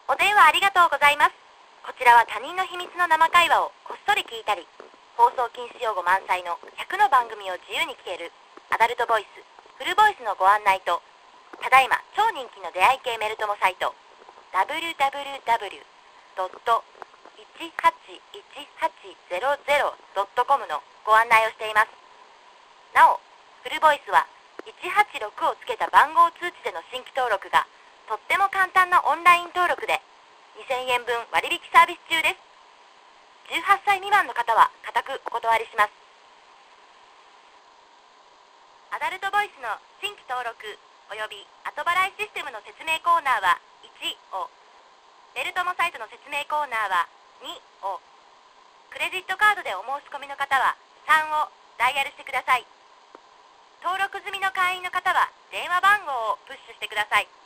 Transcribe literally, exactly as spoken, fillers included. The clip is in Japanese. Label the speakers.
Speaker 1: お電話ありがとうございます。こちらは他人の秘密の生会話をこっそり聞いたり、放送禁止用語満載のひゃくの番組を自由に聞けるアダルトボイス、フルボイスのご案内と、ただいま超人気の出会い系メル友サイト ダブリューダブリューダブリュードットいちはちいちはちゼロゼロドットコム のご案内をしています。なお、フルボイスはいちはちろくをつけた番号通知での新規登録がとっても簡単なオンライン登録でにせんえんぶん割引サービス中です。じゅうはっさい未満の方は固くお断りします。アダルトボイスの新規登録および後払いシステムの説明コーナーはいちを、メル友サイトの説明コーナーはにを、クレジットカードでお申し込みの方はさんをダイヤルしてください。登録済みの会員の方は電話番号をプッシュしてください。